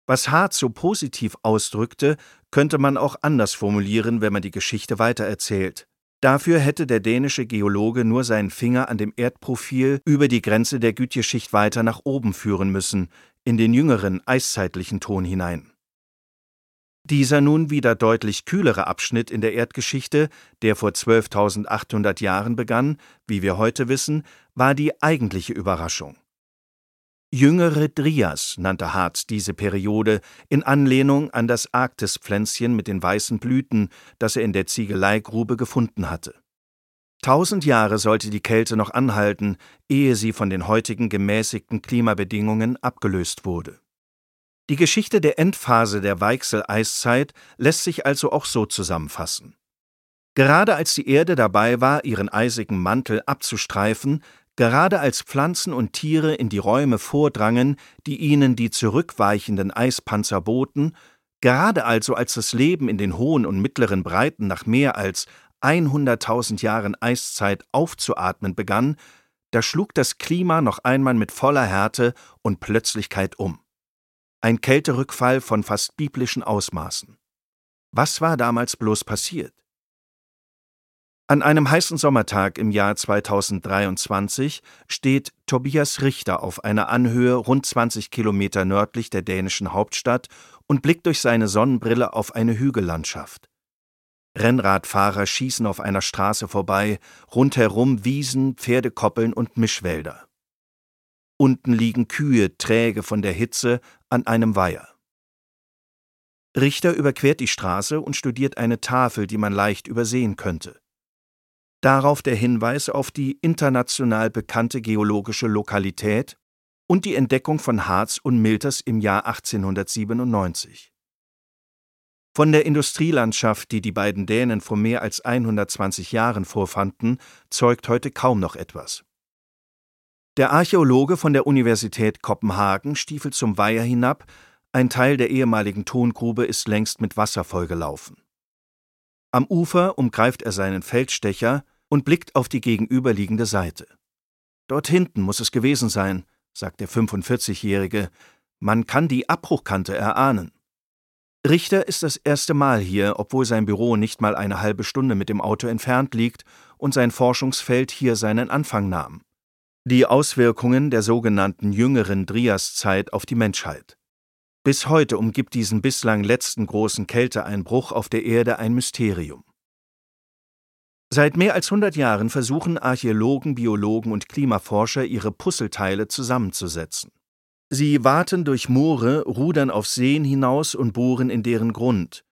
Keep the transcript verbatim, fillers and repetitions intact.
Was Hart so positiv ausdrückte, könnte man auch anders formulieren, wenn man die Geschichte weitererzählt. Dafür hätte der dänische Geologe nur seinen Finger an dem Erdprofil über die Grenze der Gütjeschicht weiter nach oben führen müssen, in den jüngeren, eiszeitlichen Ton hinein. Dieser nun wieder deutlich kühlere Abschnitt in der Erdgeschichte, der vor zwölftausendachthundert Jahren begann, wie wir heute wissen, war die eigentliche Überraschung. Jüngere Drias nannte Hart diese Periode in Anlehnung an das Arktispflänzchen mit den weißen Blüten, das er in der Ziegeleigrube gefunden hatte. Tausend Jahre sollte die Kälte noch anhalten, ehe sie von den heutigen gemäßigten Klimabedingungen abgelöst wurde. Die Geschichte der Endphase der Weichsel-Eiszeit lässt sich also auch so zusammenfassen. Gerade als die Erde dabei war, ihren eisigen Mantel abzustreifen, gerade als Pflanzen und Tiere in die Räume vordrangen, die ihnen die zurückweichenden Eispanzer boten, gerade also als das Leben in den hohen und mittleren Breiten nach mehr als hunderttausend Jahren Eiszeit aufzuatmen begann, da schlug das Klima noch einmal mit voller Härte und Plötzlichkeit um. Ein Kälterückfall von fast biblischen Ausmaßen. Was war damals bloß passiert? An einem heißen Sommertag im Jahr zweitausenddreiundzwanzig steht Tobias Richter auf einer Anhöhe rund zwanzig Kilometer nördlich der dänischen Hauptstadt und blickt durch seine Sonnenbrille auf eine Hügellandschaft. Rennradfahrer schießen auf einer Straße vorbei, rundherum Wiesen, Pferdekoppeln und Mischwälder. Unten liegen Kühe, träge von der Hitze, an einem Weiher. Richter überquert die Straße und studiert eine Tafel, die man leicht übersehen könnte. Darauf der Hinweis auf die international bekannte geologische Lokalität und die Entdeckung von Harz und Milters im Jahr achtzehnhundertsiebenundneunzig. Von der Industrielandschaft, die die beiden Dänen vor mehr als hundertzwanzig Jahren vorfanden, zeugt heute kaum noch etwas. Der Archäologe von der Universität Kopenhagen stiefelt zum Weiher hinab, ein Teil der ehemaligen Tongrube ist längst mit Wasser vollgelaufen. Am Ufer umgreift er seinen Feldstecher und blickt auf die gegenüberliegende Seite. »Dort hinten muss es gewesen sein«, sagt der fünfundvierzigjährige, »man kann die Abbruchkante erahnen.« Richter ist das erste Mal hier, obwohl sein Büro nicht mal eine halbe Stunde mit dem Auto entfernt liegt und sein Forschungsfeld hier seinen Anfang nahm. Die Auswirkungen der sogenannten jüngeren Driaszeit auf die Menschheit. Bis heute umgibt diesen bislang letzten großen Kälteeinbruch auf der Erde ein Mysterium. Seit mehr als hundert Jahren versuchen Archäologen, Biologen und Klimaforscher, ihre Puzzleteile zusammenzusetzen. Sie waten durch Moore, rudern auf Seen hinaus und bohren in deren Grund,